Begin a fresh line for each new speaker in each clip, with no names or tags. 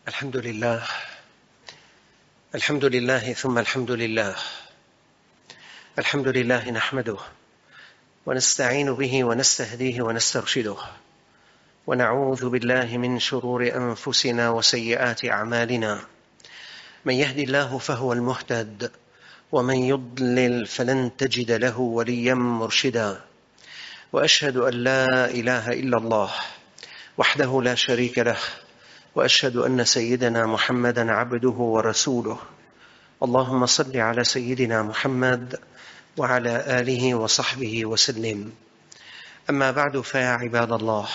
الحمد لله. الحمد لله ثم الحمد لله. الحمد لله نحمده ونستعين به ونستهديه ونسترشده، ونعوذ بالله من شرور أنفسنا وسيئات أعمالنا. من يهد الله فهو المهتد، ومن يضلل فلن تجد له وليا مرشدا. وأشهد أن لا إله إلا الله وحده لا شريك له، وأشهد أن سيدنا محمدًا عبده ورسوله. اللهم صل على سيدنا محمد وعلى آله وصحبه وسلم. أما بعد، فيا عباد الله،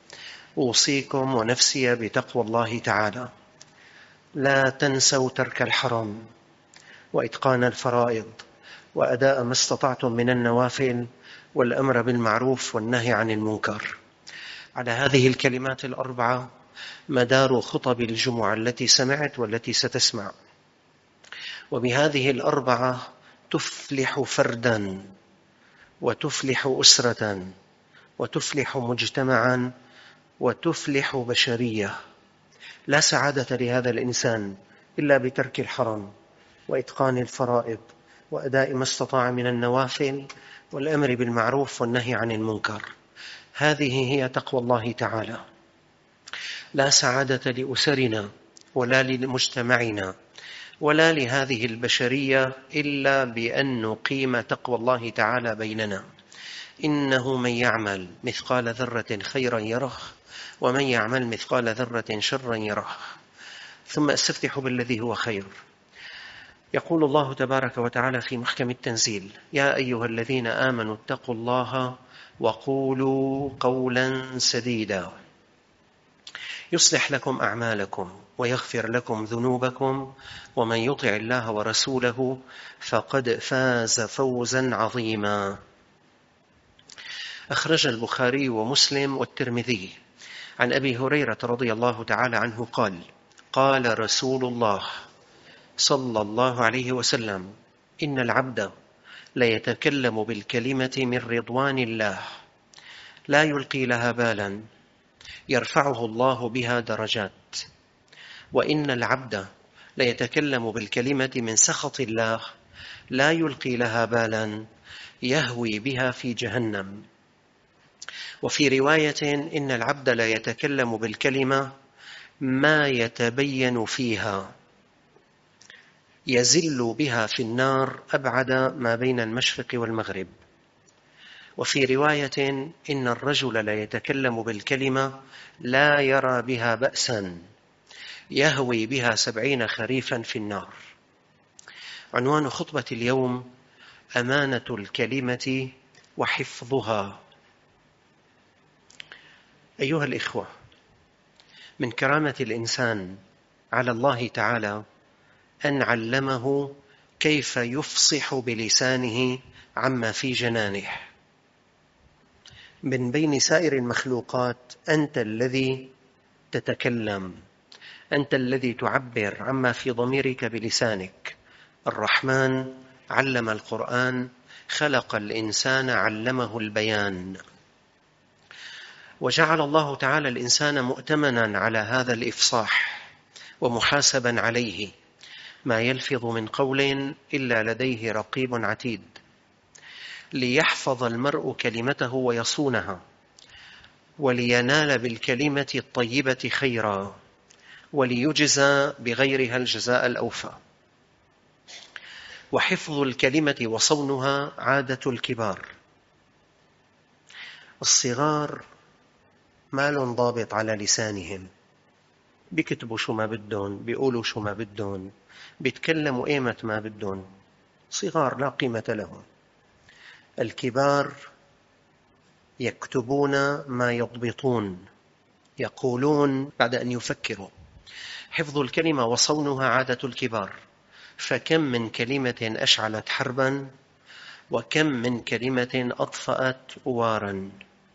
أوصيكم ونفسي بتقوى الله تعالى. لا تنسوا ترك الحرام وإتقان الفرائض وأداء ما استطعتم من النوافل والأمر بالمعروف والنهي عن المنكر. على هذه الكلمات الأربعة مدار خطب الجمعة التي سمعت والتي ستسمع، وبهذه الأربعة تفلح فردا وتفلح أسرة وتفلح مجتمعا وتفلح بشرية. لا سعادة لهذا الإنسان إلا بترك الحرام وإتقان الفرائض وأداء ما استطاع من النوافل والأمر بالمعروف والنهي عن المنكر. هذه هي تقوى الله تعالى. لا سعادة لأسرنا ولا لمجتمعنا ولا لهذه البشرية إلا بأن نقيم تقوى الله تعالى بيننا. إنه من يعمل مثقال ذرة خيرا يره، ومن يعمل مثقال ذرة شرا يره. ثم أستفتح بالذي هو خير. يقول الله تبارك وتعالى في محكم التنزيل: يا أيها الذين آمنوا اتقوا الله وقولوا قولا سديدا يصلح لكم أعمالكم ويغفر لكم ذنوبكم، ومن يطع الله ورسوله فقد فاز فوزا عظيما. أخرج البخاري ومسلم والترمذي عن أبي هريرة رضي الله تعالى عنه قال: قال رسول الله صلى الله عليه وسلم: إن العبد ليتكلم بالكلمة من رضوان الله لا يلقي لها بالا يرفعه الله بها درجات، وإن العبد ليتكلم بالكلمة من سخط الله لا يلقي لها بالا يهوي بها في جهنم. وفي رواية: إن العبد لا يتكلم بالكلمة ما يتبين فيها يزل بها في النار أبعد ما بين المشرق والمغرب. وفي رواية: إن الرجل لا يتكلم بالكلمة لا يرى بها بأسا يهوي بها 70 خريفا في النار. عنوان خطبة اليوم: أمانة الكلمة وحفظها. أيها الإخوة، من كرامة الإنسان على الله تعالى أن علمه كيف يفصح بلسانه عما في جنانه. من بين سائر المخلوقات أنت الذي تتكلم، أنت الذي تعبر عما في ضميرك بلسانك. الرحمن علم القرآن، خلق الإنسان علمه البيان. وجعل الله تعالى الإنسان مؤتمنا على هذا الإفصاح ومحاسبا عليه، ما يلفظ من قول إلا لديه رقيب عتيد، ليحفظ المرء كلمته ويصونها، ولينال بالكلمة الطيبة خيرا، وليجزى بغيرها الجزاء الأوفى. وحفظ الكلمة وصونها عادة الكبار. الصغار ما لهم ضابط على لسانهم، بيكتبوا شو ما بدهم، بيقولوا شو ما بدهم، بيتكلموا ايمت ما بدهم. صغار لا قيمة لهم. الكبار يكتبون ما يضبطون، يقولون بعد أن يفكروا. حفظ الكلمة وصونها عادة الكبار. فكم من كلمة أشعلت حربا، وكم من كلمة أطفأت أوارا.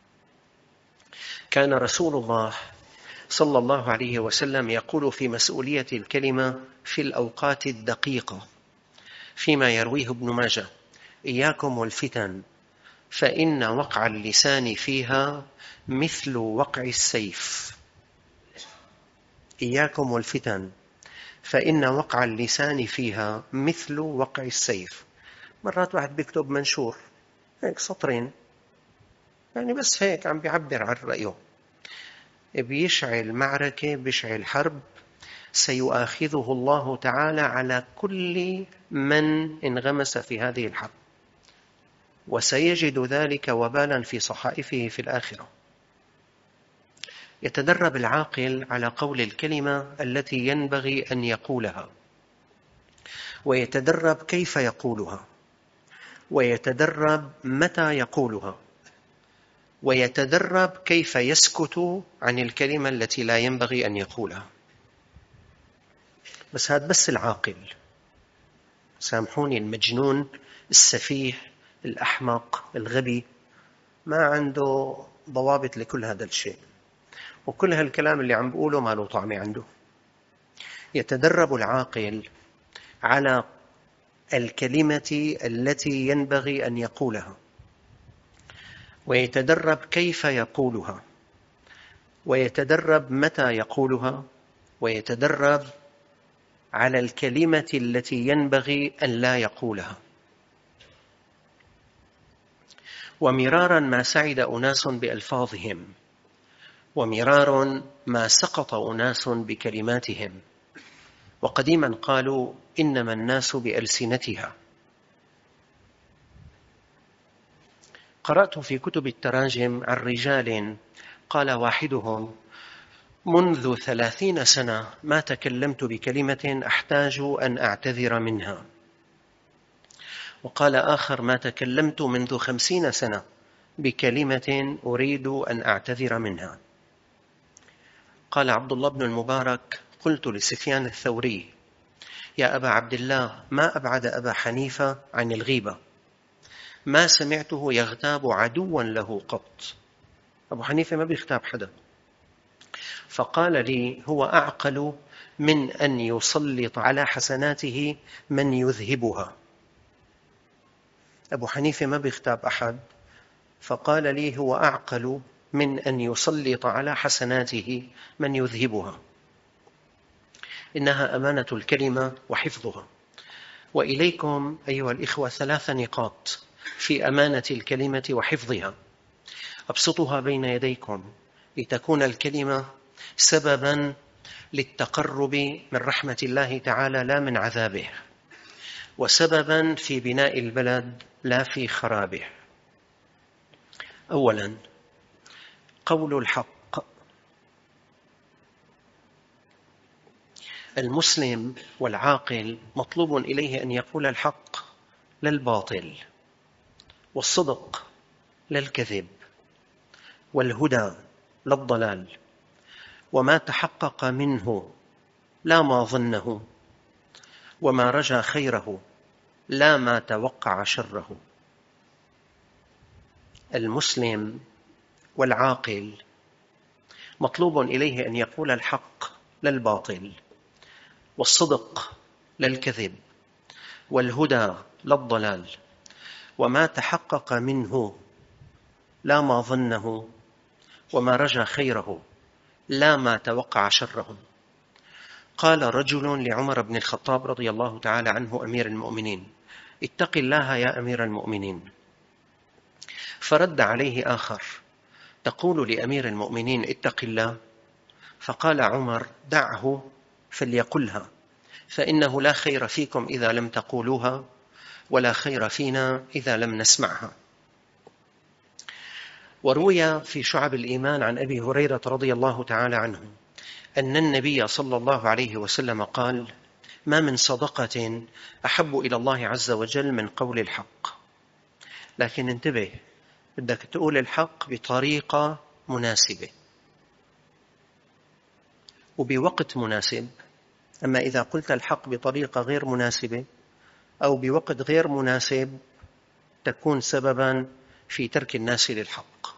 كان رسول الله صلى الله عليه وسلم يقول في مسؤولية الكلمة في الأوقات الدقيقة فيما يرويه ابن ماجه: إياكم والفتن، فإن وقع اللسان فيها مثل وقع السيف. إياكم والفتن فإن وقع اللسان فيها مثل وقع السيف. مرات واحد بيكتب منشور هيك سطرين، يعني بس هيك عم بيعبر عن رأيه، بيشعل معركة، بيشعل حرب سيؤاخذه الله تعالى على كل من انغمس في هذه الحرب، وسيجد ذلك وبالا في صحائفه في الآخرة. يتدرب العاقل على قول الكلمة التي ينبغي أن يقولها، ويتدرب كيف يقولها، ويتدرب متى يقولها، ويتدرب كيف يسكت عن الكلمة التي لا ينبغي أن يقولها. بس هذا بس العاقل، سامحوني، المجنون السفيه الأحمق الغبي ما عنده ضوابط لكل هذا الشيء، وكل هالكلام اللي عم بقوله ما له طعم عنده. يتدرب العاقل على الكلمة التي ينبغي أن يقولها، ويتدرب كيف يقولها، ويتدرب متى يقولها، ويتدرب على الكلمة التي ينبغي أن لا يقولها. ومرارا ما سعد أناس بألفاظهم، ومرارا ما سقط أناس بكلماتهم، وقديما قالوا إنما الناس بألسنتها. قرأت في كتب التراجم عن رجال قال واحدهم: منذ 30 سنة ما تكلمت بكلمة أحتاج أن أعتذر منها. وقال آخر: ما تكلمت منذ 50 سنة بكلمة أريد أن أعتذر منها. قال عبد الله بن المبارك: قلت لسفيان الثوري: يا أبا عبد الله، ما أبعد أبا حنيفة عن الغيبة، ما سمعته يغتاب عدوا له قط. أبو حنيفة ما بيغتاب حدا. فقال لي: هو أعقل من أن يسلط على حسناته من يذهبها. أبو حنيفة ما بيغتاب أحد، فقال لي: هو أعقل من أن يسلط على حسناته من يذهبها. إنها أمانة الكلمة وحفظها. وإليكم أيها الإخوة 3 نقاط في أمانة الكلمة وحفظها، أبسطها بين يديكم لتكون الكلمة سببا للتقرب من رحمة الله تعالى لا من عذابه، وسببا في بناء البلد لا في خرابه. أولا، قول الحق. المسلم والعاقل مطلوب إليه أن يقول الحق لا الباطل، والصدق لا الكذب، والهدى لا الضلال، وما تحقق منه لا ما ظنه، وما رجا خيره لا ما توقع شره. المسلم والعاقل مطلوب إليه أن يقول الحق لا الباطل، والصدق لا الكذب، والهدى لا الضلال، وما تحقق منه لا ما ظنه، وما رجا خيره لا ما توقع شره. قال رجل لعمر بن الخطاب رضي الله تعالى عنه أمير المؤمنين: اتق الله يا أمير المؤمنين. فرد عليه آخر: تقول لأمير المؤمنين اتق الله؟ فقال عمر: دعه فليقلها، فإنه لا خير فيكم إذا لم تقولوها، ولا خير فينا إذا لم نسمعها. وروي في شعب الإيمان عن أبي هريرة رضي الله تعالى عنه أن النبي صلى الله عليه وسلم قال: ما من صدقة أحب إلى الله عز وجل من قول الحق. لكن انتبه، بدك تقول الحق بطريقة مناسبة وبوقت مناسب. أما إذا قلت الحق بطريقة غير مناسبة أو بوقت غير مناسب تكون سببا في ترك الناس للحق.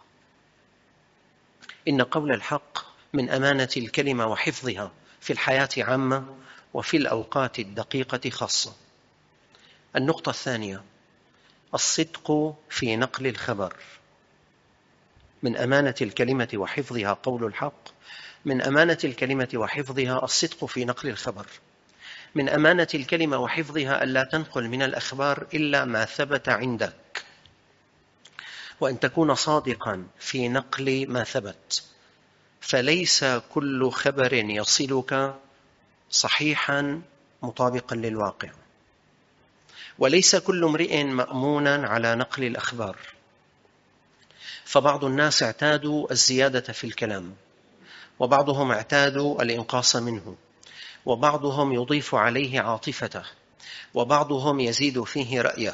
إن قول الحق من أمانة الكلمة وحفظها في الحياة عامة وفي الأوقات الدقيقة خاصة. النقطة الثانية: الصدق في نقل الخبر. من أمانة الكلمة وحفظها قول الحق من أمانة الكلمة وحفظها الصدق في نقل الخبر. من أمانة الكلمة وحفظها ألا تنقل من الأخبار إلا ما ثبت عندك، وأن تكون صادقا في نقل ما ثبت، فليس كل خبر يصلك صحيحا مطابقا للواقع، وليس كل امرئ مأمونا على نقل الأخبار، فبعض الناس اعتادوا الزيادة في الكلام، وبعضهم اعتادوا الإنقاص منه، وبعضهم يضيف عليه عاطفته، وبعضهم يزيد فيه رأيه،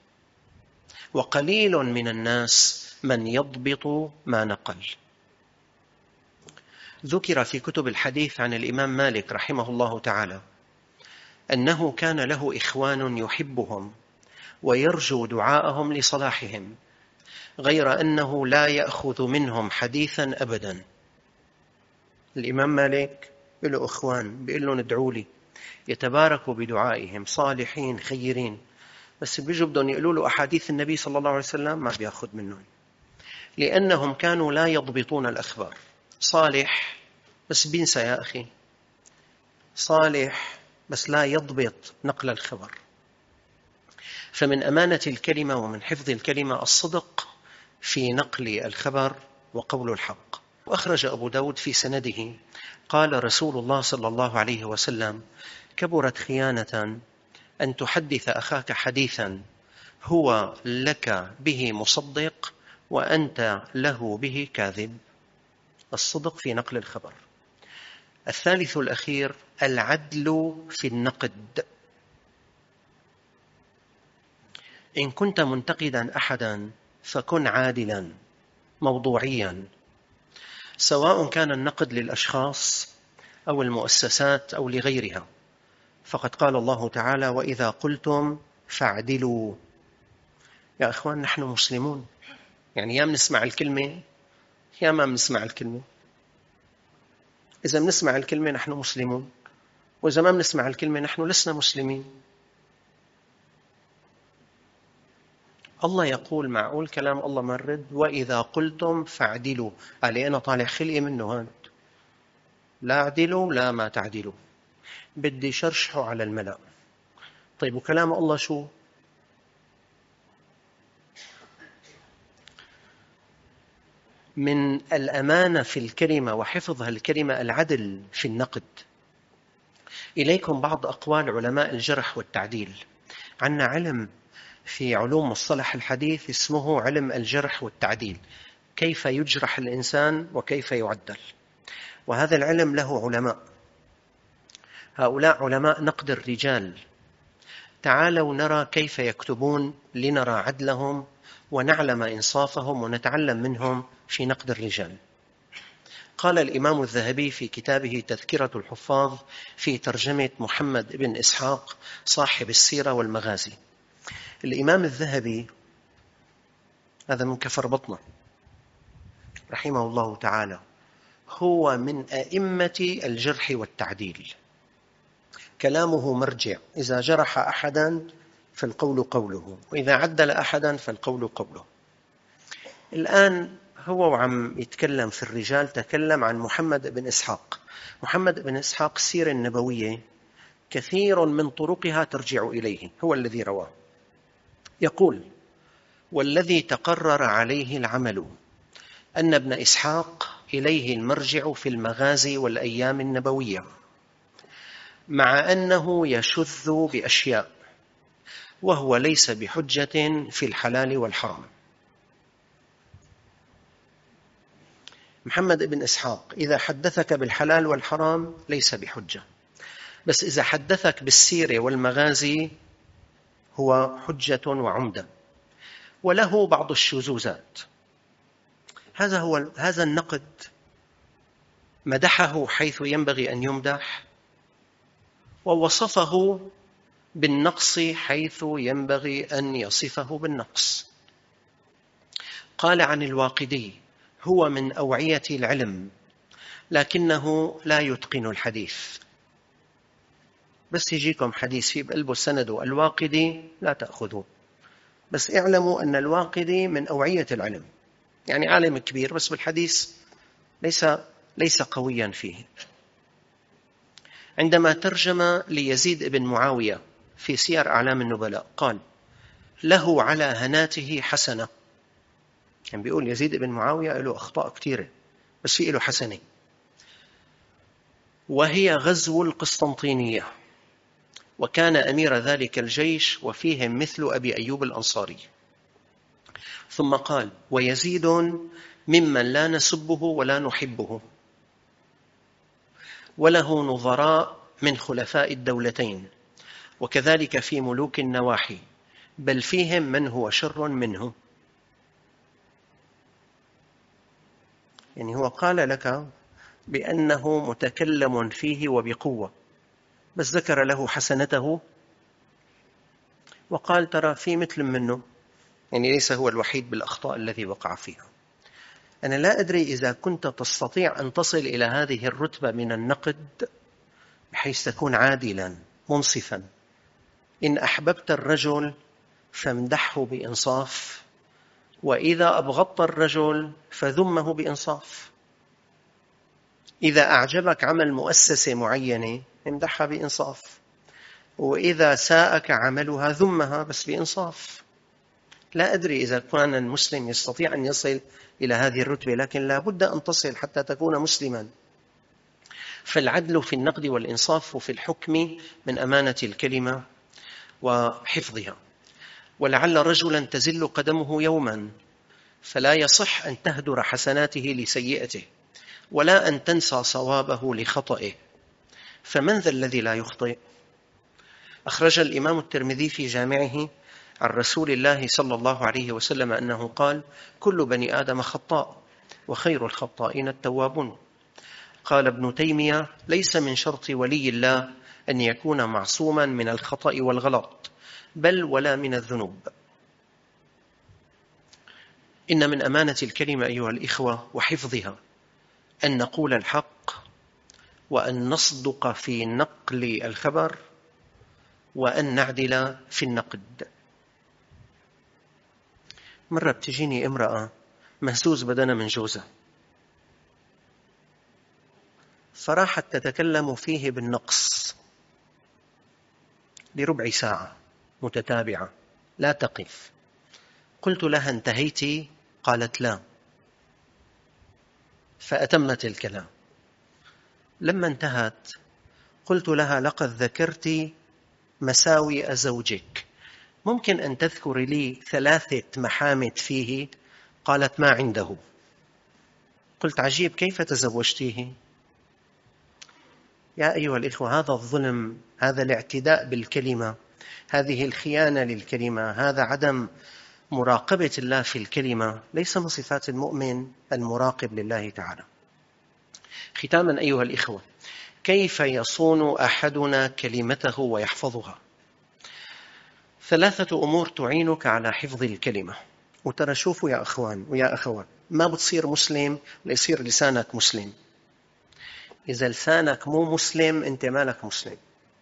وقليل من الناس من يضبط ما نقل. ذكر في كتب الحديث عن الإمام مالك رحمه الله تعالى أنه كان له إخوان يحبهم ويرجو دعاءهم لصلاحهم، غير أنه لا يأخذ منهم حديثا أبدا. الإمام مالك له إخوان بيقول لهم ادعوا لي، يتباركوا بدعائهم، صالحين خيرين، بس بيجوا بدهم يقولوا له أحاديث النبي صلى الله عليه وسلم ما بيأخذ منهم، لأنهم كانوا لا يضبطون الأخبار. صالح بس بينسى يا أخي، صالح بس لا يضبط نقل الخبر. فمن أمانة الكلمة ومن حفظ الكلمة الصدق في نقل الخبر وقول الحق. وأخرج أبو داود في سنده قال رسول الله صلى الله عليه وسلم: كبرت خيانة أن تحدث أخاك حديثا هو لك به مصدق وأنت له به كاذب. الصدق في نقل الخبر. الثالث الأخير العدل في النقد. إن كنت منتقدا أحدا فكن عادلا موضوعيا، سواء كان النقد للأشخاص أو المؤسسات أو لغيرها، فقد قال الله تعالى: وإذا قلتم فاعدلوا. يا أخوان، نحن مسلمون، يعني يا منسمع الكلمة يا ما منسمع الكلمة. إذا منسمع الكلمة نحن مسلمون، وإذا ما منسمع الكلمة نحن لسنا مسلمين. الله يقول، معقول كلام الله مرد؟ وإذا قلتم فاعدلوا. قال أنا طالع خلقي منه هاد، لا اعدلوا لا ما تعدلوا، بدي شرشحه على الملأ. طيب وكلام الله شو؟ من الأمانة في الكلمة وحفظها الكلمة العدل في النقد. إليكم بعض أقوال علماء الجرح والتعديل. عندنا علم في علوم مصطلح الحديث اسمه علم الجرح والتعديل، كيف يجرح الإنسان وكيف يعدل. وهذا العلم له علماء، هؤلاء علماء نقد الرجال. تعالوا نرى كيف يكتبون لنرى عدلهم ونعلم إنصافهم ونتعلم منهم في نقد الرجال. قال الإمام الذهبي في كتابه تذكرة الحفاظ في ترجمة محمد بن إسحاق صاحب السيرة والمغازي. الإمام الذهبي هذا من كفر بطنه رحمه الله تعالى، هو من أئمة الجرح والتعديل. كلامه مرجع، إذا جرح أحدا فالقول قوله، وإذا عدل أحدا فالقول قوله. الآن هو وعم يتكلم في الرجال تكلم عن محمد بن إسحاق. محمد بن إسحاق السيرة النبوية كثير من طرقها ترجع إليه، هو الذي رواه. يقول: والذي تقرر عليه العمل أن ابن إسحاق إليه المرجع في المغازي والأيام النبوية، مع أنه يشذ بأشياء وهو ليس بحجة في الحلال والحرام. محمد بن إسحاق إذا حدثك بالحلال والحرام ليس بحجة، بس إذا حدثك بالسيرة والمغازي هو حجة وعمدة، وله بعض الشذوذات. هذا النقد مدحه حيث ينبغي أن يمدح، ووصفه بالنقص حيث ينبغي أن يصفه بالنقص. قال عن الواقدي: هو من أوعية العلم لكنه لا يتقن الحديث. بس يجيكم حديث في بقلبه السند الواقدي لا تأخذوه، بس اعلموا أن الواقدي من أوعية العلم، يعني عالم كبير بس بالحديث ليس ليس قويا فيه. عندما ترجم ليزيد بن معاوية في سير أعلام النبلاء قال: له على هناته حسنة. يعني بيقول يزيد بن معاوية له أخطاء كثيرة بس في له حسنة، وهي غزو القسطنطينية، وكان أمير ذلك الجيش وفيهم مثل أبي أيوب الأنصاري. ثم قال: ويزيد ممن لا نسبه ولا نحبه، وله نظراء من خلفاء الدولتين، وكذلك في ملوك النواحي، بل فيهم من هو شر منه. يعني هو قال لك بأنه متكلم فيه وبقوة، بس ذكر له حسنته وقال ترى في مثل منه، يعني ليس هو الوحيد بالأخطاء الذي وقع فيها. أنا لا أدري إذا كنت تستطيع أن تصل إلى هذه الرتبة من النقد بحيث تكون عادلا منصفا. إن أحببت الرجل فامدحه بإنصاف، وإذا أبغضت الرجل فذمه بإنصاف. إذا أعجبك عمل مؤسسة معينة امدحها بإنصاف، وإذا ساءك عملها ذمها بس بإنصاف. لا أدري إذا كان المسلم يستطيع أن يصل إلى هذه الرتبة، لكن لا بد أن تصل حتى تكون مسلما. فالعدل في النقد والإنصاف في الحكم من أمانة الكلمة وحفظها. ولعل رجلا تزل قدمه يوما، فلا يصح أن تهدر حسناته لسيئته، ولا أن تنسى صوابه لخطئه. فمن ذا الذي لا يخطئ؟ أخرج الإمام الترمذي في جامعه عن رسول الله صلى الله عليه وسلم أنه قال: كل بني آدم خطاء، وخير الخطائين التوابون. قال ابن تيمية: ليس من شرط ولي الله أن يكون معصوما من الخطأ والغلط، بل ولا من الذنوب. إن من أمانة الكلمة أيها الإخوة وحفظها أن نقول الحق، وأن نصدق في نقل الخبر، وأن نعدل في النقد. مرة بتجيني امرأة مهزوز بدنا من جوزها، فراحت تتكلم فيه بالنقص لربع ساعة متتابعة لا تقف. قلت لها: انتهيتي؟ قالت: لا. فأتمت الكلام. لما انتهت قلت لها: لقد ذكرت مساوئ زوجك، ممكن أن تذكر لي 3 محامد فيه؟ قالت: ما عنده. قلت: عجيب، كيف تزوجتيه؟ يا أيها الإخوة، هذا الظلم، هذا الاعتداء بالكلمة، هذه الخيانة للكلمة، هذا عدم مراقبة الله في الكلمة، ليس من صفات المؤمن المراقب لله تعالى. ختاما أيها الإخوة، كيف يصون أحدنا كلمته ويحفظها؟ 3 أمور تعينك على حفظ الكلمة. وترى شوفوا يا أخوان ويا أخوات، ما بتصير مسلم ليصير لسانك مسلم. إذا لسانك مو مسلم أنت مالك مسلم.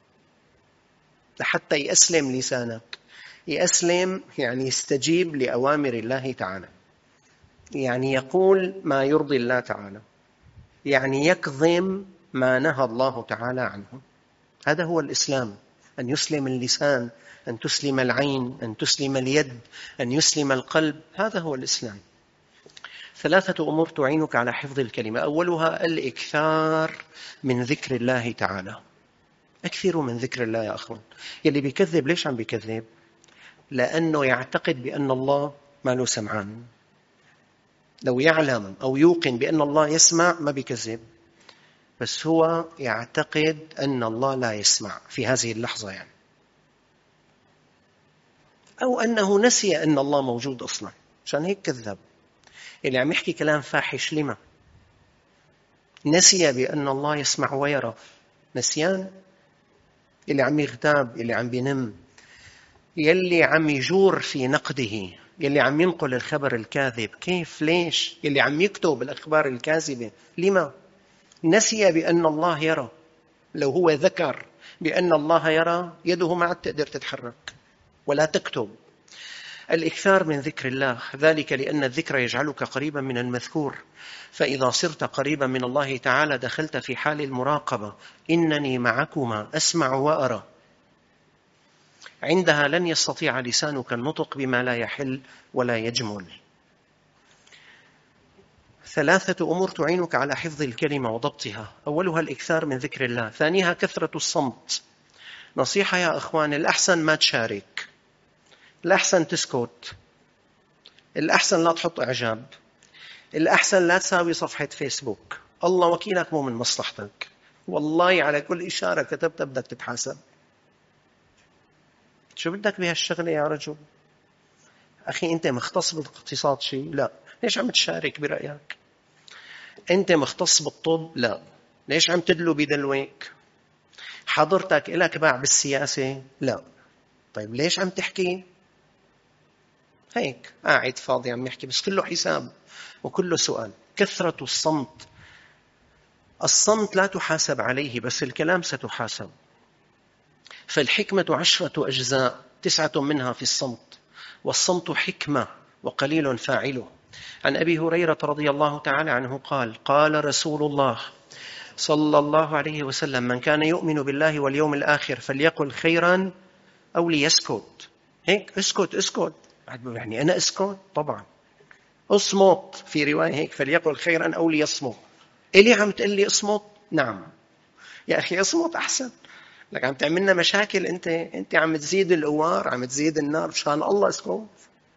لحتى يأسلم لسانك، يأسلم يعني يستجيب لأوامر الله تعالى، يعني يقول ما يرضي الله تعالى، يعني يكظم ما نهى الله تعالى عنه. هذا هو الإسلام، أن يسلم اللسان، أن تسلم العين، أن تسلم اليد، أن يسلم القلب. هذا هو الإسلام. 3 أمور تعينك على حفظ الكلمة. أولها الإكثار من ذكر الله تعالى. أكثروا من ذكر الله يا أخوان. يلي بيكذب ليش عم بيكذب؟ لأنه يعتقد بأن الله ما له سمعان. لو يعلم أو يوقن بأن الله يسمع ما بيكذب، بس هو يعتقد أن الله لا يسمع في هذه اللحظة يعني، أو أنه نسي أن الله موجود أصلا، عشان هيك كذب. اللي عم يحكي كلام فاحش لما؟ نسي بأن الله يسمع ويرى، نسيان. اللي عم يغتاب، اللي عم بينم، يلي عم يجور في نقده، يلي عم ينقل الخبر الكاذب، كيف؟ ليش؟ يلي عم يكتب الأخبار الكاذبة، لما؟ نسي بأن الله يرى. لو هو ذكر بأن الله يرى، يده ما عاد تقدر تتحرك ولا تكتب. الإكثار من ذكر الله، ذلك لأن الذكر يجعلك قريبا من المذكور، فإذا صرت قريبا من الله تعالى دخلت في حال المراقبة، إنني معكما أسمع وأرى. عندها لن يستطيع لسانك النطق بما لا يحل ولا يجمل. 3 أمور تعينك على حفظ الكلمة وضبطها. أولها الإكثار من ذكر الله، ثانيها كثرة الصمت. نصيحة يا أخوان، الأحسن ما تشارك، الأحسن تسكت، الأحسن لا تحط إعجاب، الأحسن لا تساوي صفحة فيسبوك. الله وكيلك مو من مصلحتك، والله على كل إشارة كتبتها بدك تتحاسب. شو بدك بهالشغلة يا رجل؟ أخي أنت مختص بالاقتصاد شيء؟ لا. ليش عم تشارك برأيك؟ أنت مختص بالطب؟ لا. ليش عم تدلو بدلوك؟ حضرتك إلك باع بالسياسة؟ لا. طيب ليش عم تحكي؟ هيك قاعد فاضي عم يحكي، بس كله حساب وكله سؤال. كثرة الصمت. الصمت لا تحاسب عليه، بس الكلام ستحاسب. فالحكمة 10 أجزاء، 9 منها في الصمت، والصمت حكمة وقليل فاعله. عن أبي هريرة رضي الله تعالى عنه قال: قال رسول الله صلى الله عليه وسلم: من كان يؤمن بالله واليوم الآخر فليقل خيرا أو ليسكت. هيك اسكت. يعني أنا اسكت؟ طبعا اصمت، في رواية هيك فليقل خيرا أو ليصمت. إلي عم تقول لي اصمت؟ نعم يا أخي اصمت أحسن، لك عم تعملنا مشاكل. أنت عم تزيد الأوار، عم تزيد النار. مشان الله اسكت.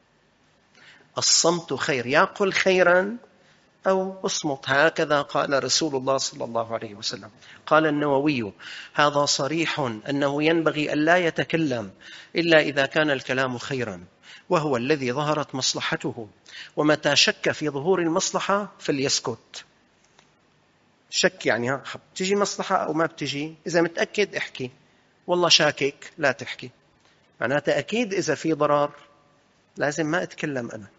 الصمت خير، يقل خيرا أو اصمت. هكذا قال رسول الله صلى الله عليه وسلم. قال النووي: هذا صريح أنه ينبغي أن لا يتكلم إلا إذا كان الكلام خيرا، وهو الذي ظهرت مصلحته، ومتى شك في ظهور المصلحة فليسكت. شك يعني بتجي مصلحة أو ما بتجي، إذا متأكد احكي، والله شاكك لا تحكي، معناته أكيد إذا في ضرر لازم ما أتكلم أنا.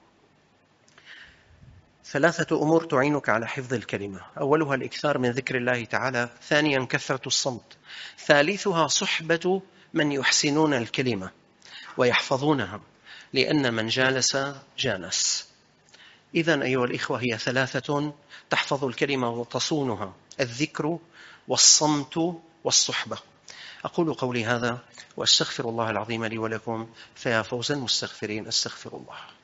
3 أمور تعينك على حفظ الكلمة. أولها الإكثار من ذكر الله تعالى، ثانيا كثرة الصمت، ثالثها صحبة من يحسنون الكلمة ويحفظونها، لأن من جالس جانس. إذن أيها الإخوة، هي 3 تحفظ الكلمة وتصونها: الذكر والصمت والصحبة. أقول قولي هذا وأستغفر الله العظيم لي ولكم، فيا فوز المستغفرين. أستغفر الله.